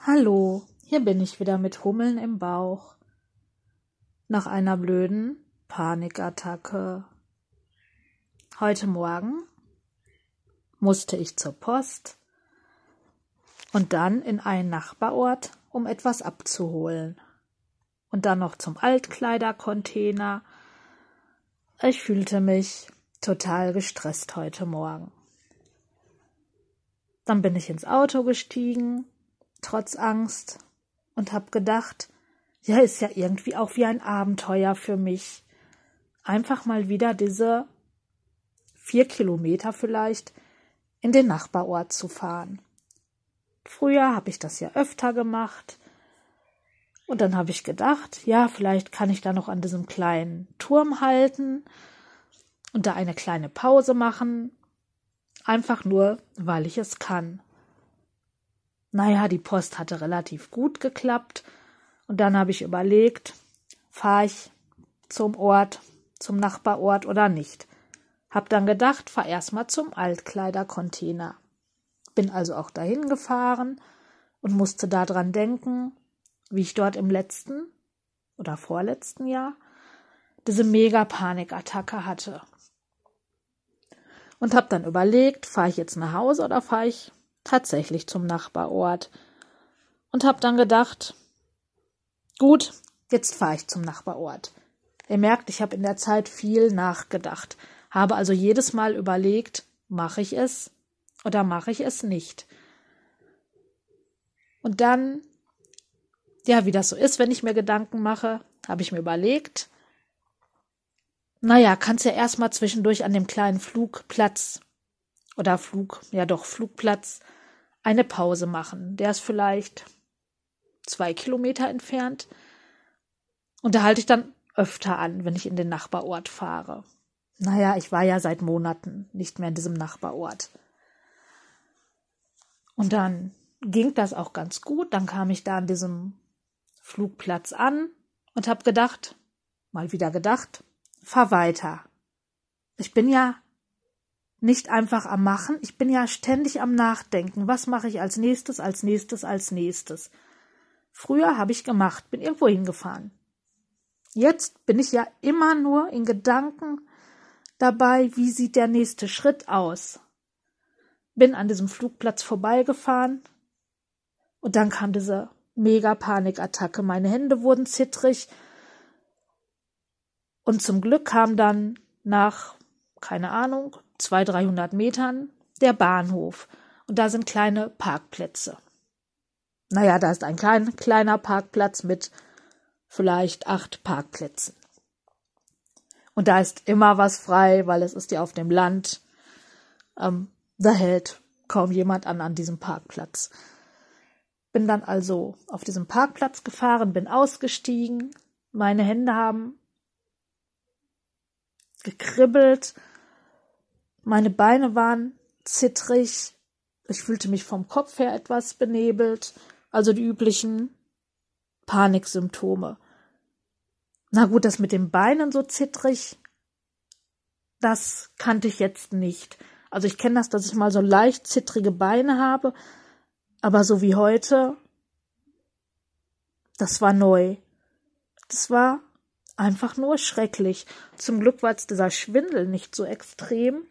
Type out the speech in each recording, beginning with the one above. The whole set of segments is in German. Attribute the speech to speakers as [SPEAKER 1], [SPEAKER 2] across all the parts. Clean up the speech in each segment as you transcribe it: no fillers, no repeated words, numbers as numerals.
[SPEAKER 1] Hallo, hier bin ich wieder mit Hummeln im Bauch. Nach einer blöden Panikattacke. Heute Morgen musste ich zur Post und dann in einen Nachbarort, um etwas abzuholen. Und dann noch zum Altkleidercontainer. Ich fühlte mich total gestresst heute Morgen. Dann bin ich ins Auto gestiegen, trotz Angst, und habe gedacht, ja, ist ja irgendwie auch wie ein Abenteuer für mich, einfach mal wieder diese 4 Kilometer vielleicht in den Nachbarort zu fahren. Früher habe ich das ja öfter gemacht und dann habe ich gedacht, ja, vielleicht kann ich da noch an diesem kleinen Turm halten und da eine kleine Pause machen, einfach nur, weil ich es kann. Naja, die Post hatte relativ gut geklappt und dann habe ich überlegt, fahre ich zum Nachbarort oder nicht. Hab dann gedacht, fahr erstmal zum Altkleidercontainer. Bin also auch dahin gefahren und musste daran denken, wie ich dort im letzten oder vorletzten Jahr diese Mega-Panikattacke hatte. Und hab dann überlegt, fahre ich jetzt nach Hause oder fahre ich tatsächlich zum Nachbarort? Und hab dann gedacht, gut, jetzt fahre ich zum Nachbarort. Ihr merkt, ich habe in der Zeit viel nachgedacht, habe also jedes Mal überlegt, mache ich es oder mache ich es nicht. Und dann, ja, wie das so ist, wenn ich mir Gedanken mache, habe ich mir überlegt, naja, kannst ja erstmal zwischendurch an dem kleinen Flugplatz Flugplatz eine Pause machen. Der ist vielleicht 2 Kilometer entfernt. Und da halte ich dann öfter an, wenn ich in den Nachbarort fahre. Naja, ich war ja seit Monaten nicht mehr in diesem Nachbarort. Und dann ging das auch ganz gut. Dann kam ich da an diesem Flugplatz an und habe mal wieder gedacht, fahr weiter. Ich bin ja nicht einfach am Machen, ich bin ja ständig am Nachdenken. Was mache ich als nächstes? Früher habe ich gemacht, bin irgendwo hingefahren. Jetzt bin ich ja immer nur in Gedanken dabei, wie sieht der nächste Schritt aus. Bin an diesem Flugplatz vorbeigefahren und dann kam diese Mega-Panikattacke. Meine Hände wurden zittrig und zum Glück kam dann nach, 200-300 Metern der Bahnhof und da sind kleine Parkplätze. Naja, da ist ein kleiner Parkplatz mit vielleicht 8 Parkplätzen. Und da ist immer was frei, weil es ist ja auf dem Land. Da hält kaum jemand an diesem Parkplatz. Bin dann also auf diesem Parkplatz gefahren, bin ausgestiegen. Meine Hände haben gekribbelt. Meine Beine waren zittrig. Ich fühlte mich vom Kopf her etwas benebelt. Also die üblichen Paniksymptome. Na gut, das mit den Beinen so zittrig, das kannte ich jetzt nicht. Also ich kenne das, dass ich mal so leicht zittrige Beine habe, aber so wie heute, das war neu. Das war einfach nur schrecklich. Zum Glück war jetzt dieser Schwindel nicht so extrem.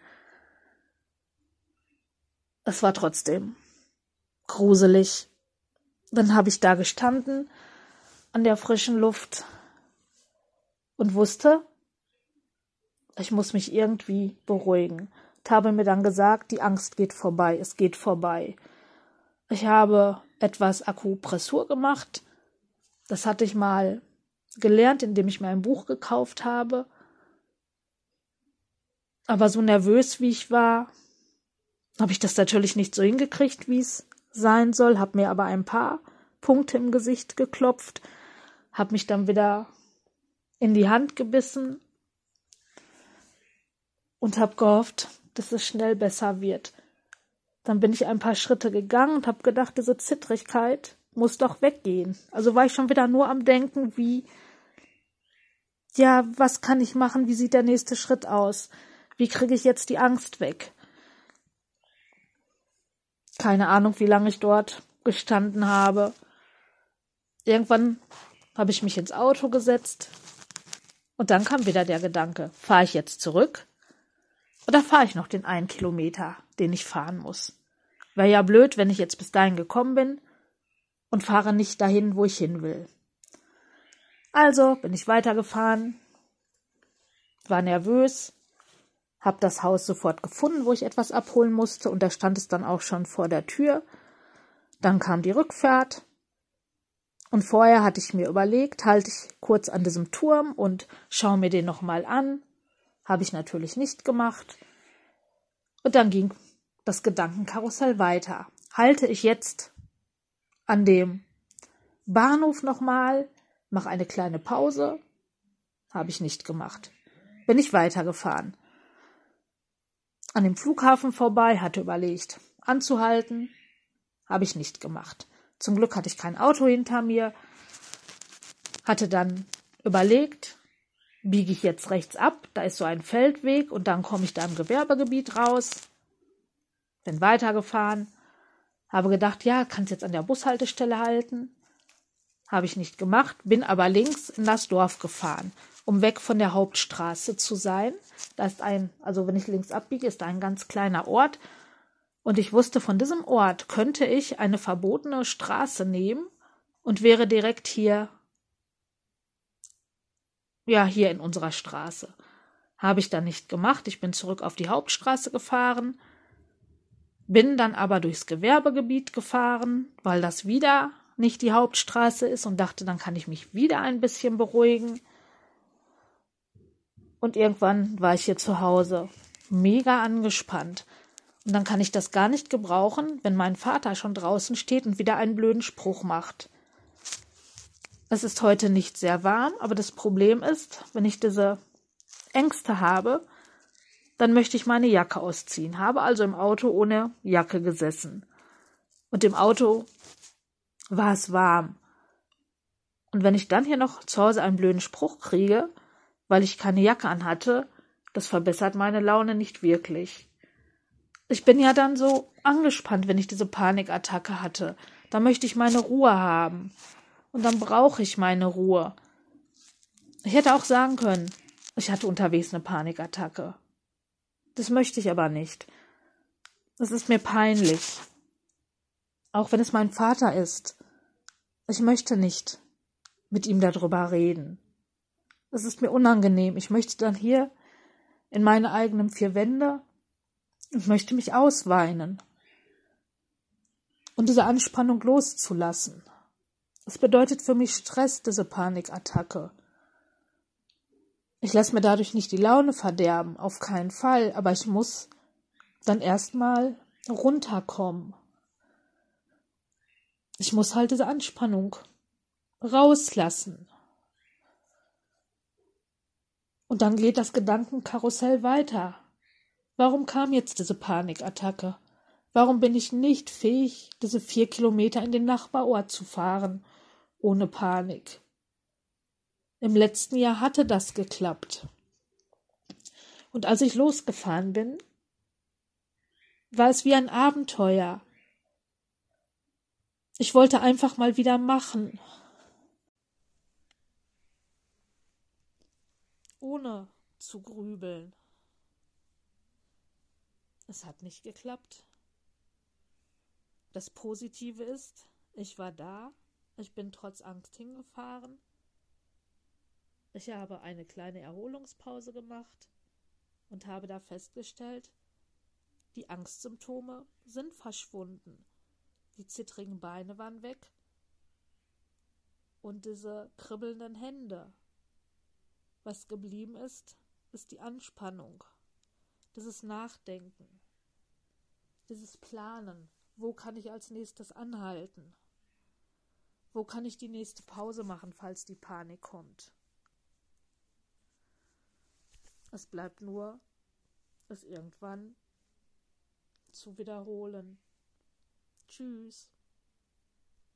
[SPEAKER 1] Es war trotzdem gruselig. Dann habe ich da gestanden an der frischen Luft und wusste, ich muss mich irgendwie beruhigen. Ich habe mir dann gesagt, die Angst geht vorbei, es geht vorbei. Ich habe etwas Akupressur gemacht. Das hatte ich mal gelernt, indem ich mir ein Buch gekauft habe. Aber so nervös wie ich war, habe ich das natürlich nicht so hingekriegt, wie es sein soll, habe mir aber ein paar Punkte im Gesicht geklopft, habe mich dann wieder in die Hand gebissen und habe gehofft, dass es schnell besser wird. Dann bin ich ein paar Schritte gegangen und habe gedacht, diese Zittrigkeit muss doch weggehen. Also war ich schon wieder nur am Denken, was kann ich machen, wie sieht der nächste Schritt aus? Wie kriege ich jetzt die Angst weg? Keine Ahnung, wie lange ich dort gestanden habe. Irgendwann habe ich mich ins Auto gesetzt und dann kam wieder der Gedanke, fahre ich jetzt zurück oder fahre ich noch den 1 Kilometer, den ich fahren muss? Wäre ja blöd, wenn ich jetzt bis dahin gekommen bin und fahre nicht dahin, wo ich hin will. Also bin ich weitergefahren, war nervös, habe das Haus sofort gefunden, wo ich etwas abholen musste, und da stand es dann auch schon vor der Tür. Dann kam die Rückfahrt und vorher hatte ich mir überlegt, halte ich kurz an diesem Turm und schaue mir den nochmal an. Habe ich natürlich nicht gemacht. Und dann ging das Gedankenkarussell weiter. Halte ich jetzt an dem Bahnhof nochmal, mache eine kleine Pause? Habe ich nicht gemacht. Bin ich weitergefahren. An dem Flughafen vorbei, hatte überlegt, anzuhalten. Habe ich nicht gemacht. Zum Glück hatte ich kein Auto hinter mir. Hatte dann überlegt, biege ich jetzt rechts ab, da ist so ein Feldweg und dann komme ich da im Gewerbegebiet raus. Bin weitergefahren. Habe gedacht, ja, kannst jetzt an der Bushaltestelle halten. Habe ich nicht gemacht, bin aber links in das Dorf gefahren, um weg von der Hauptstraße zu sein. Da ist also wenn ich links abbiege, ist da ein ganz kleiner Ort. Und ich wusste, von diesem Ort könnte ich eine verbotene Straße nehmen und wäre direkt hier in unserer Straße. Habe ich dann nicht gemacht. Ich bin zurück auf die Hauptstraße gefahren, bin dann aber durchs Gewerbegebiet gefahren, weil das wieder nicht die Hauptstraße ist, und dachte, dann kann ich mich wieder ein bisschen beruhigen. Und irgendwann war ich hier zu Hause, mega angespannt. Und dann kann ich das gar nicht gebrauchen, wenn mein Vater schon draußen steht und wieder einen blöden Spruch macht. Es ist heute nicht sehr warm, aber das Problem ist, wenn ich diese Ängste habe, dann möchte ich meine Jacke ausziehen. Habe also im Auto ohne Jacke gesessen. Und im Auto war es warm. Und wenn ich dann hier noch zu Hause einen blöden Spruch kriege, weil ich keine Jacke anhatte, das verbessert meine Laune nicht wirklich. Ich bin ja dann so angespannt, wenn ich diese Panikattacke hatte. Da möchte ich meine Ruhe haben. Und dann brauche ich meine Ruhe. Ich hätte auch sagen können, ich hatte unterwegs eine Panikattacke. Das möchte ich aber nicht. Das ist mir peinlich. Auch wenn es mein Vater ist. Ich möchte nicht mit ihm darüber reden. Es ist mir unangenehm. Ich möchte dann hier in meine eigenen 4 Wände und möchte mich ausweinen und diese Anspannung loszulassen. Es bedeutet für mich Stress, diese Panikattacke. Ich lasse mir dadurch nicht die Laune verderben, auf keinen Fall, aber ich muss dann erstmal runterkommen. Ich muss halt diese Anspannung rauslassen. Und dann geht das Gedankenkarussell weiter. Warum kam jetzt diese Panikattacke? Warum bin ich nicht fähig, diese 4 Kilometer in den Nachbarort zu fahren, ohne Panik? Im letzten Jahr hatte das geklappt. Und als ich losgefahren bin, war es wie ein Abenteuer. Ich wollte einfach mal wieder machen. Ohne zu grübeln. Es hat nicht geklappt. Das Positive ist, ich war da, ich bin trotz Angst hingefahren. Ich habe eine kleine Erholungspause gemacht und habe da festgestellt, die Angstsymptome sind verschwunden. Die zittrigen Beine waren weg und diese kribbelnden Hände. Was geblieben ist, ist die Anspannung, dieses Nachdenken, dieses Planen. Wo kann ich als nächstes anhalten? Wo kann ich die nächste Pause machen, falls die Panik kommt? Es bleibt nur, es irgendwann zu wiederholen. Tschüss.